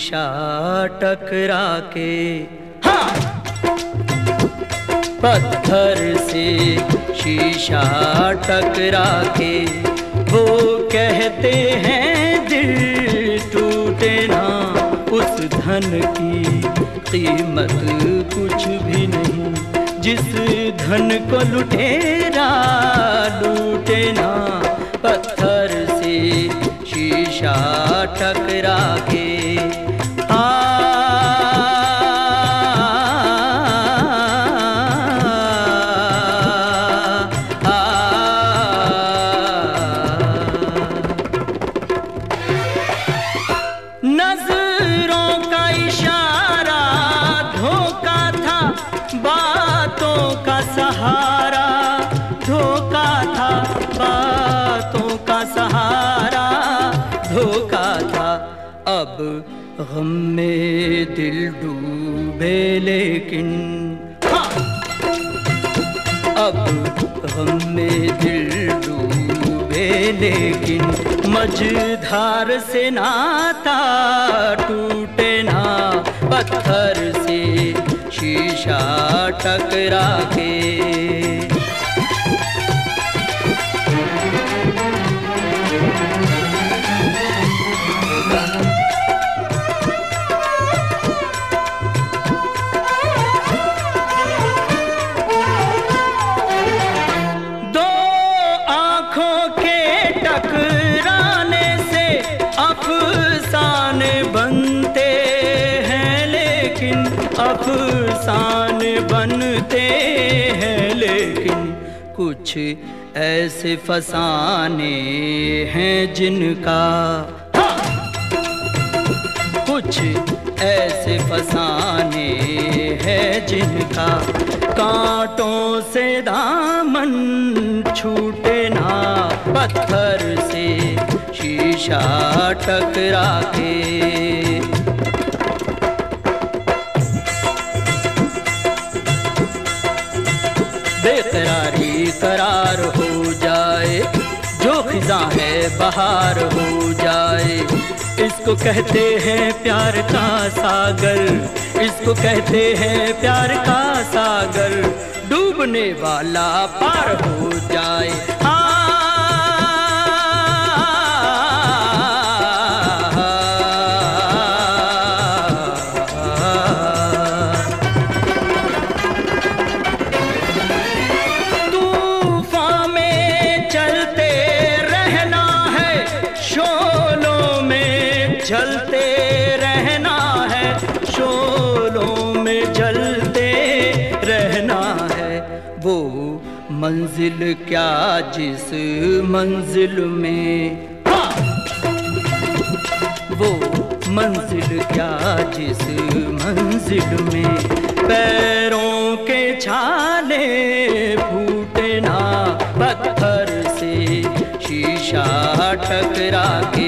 शीशा टकरा के, हाँ! पत्थर से शीशा टकरा के वो कहते हैं दिल टूटे ना, उस धन की कीमत कुछ भी नहीं जिस धन को लुटेरा लूटे ना। पत्थर से शीशा टकरा के, नजरों का इशारा धोखा था, बातों का सहारा धोखा था, बातों का सहारा धोखा था। अब गम में दिल डूबे लेकिन, हाँ! अब गम में दिल डूबे लेकिन मझधार से नाता टूटे ना। पत्थर से शीशा टकरा के, दो आँखों के टकराने से अफसाने बनते हैं लेकिन, अफसाने बनते हैं लेकिन कुछ ऐसे फसाने हैं जिनका, हाँ! कुछ ऐसे फसाने हैं जिनका कांटों से दामन छूटे ना। पत्थर से शीशा टकरा के, बेकरारी करार हो जाए, जो खिज़ां है बहार हो जाए। इसको कहते हैं प्यार का सागर, इसको कहते हैं प्यार का सागर, डूबने वाला पार हो जाए। जलते रहना है, शोलों में जलते रहना है। वो मंजिल क्या जिस मंजिल में, हाँ! वो मंजिल क्या जिस मंजिल में पैरों के छाले फूटे ना। पत्थर से शीशा टकरा के,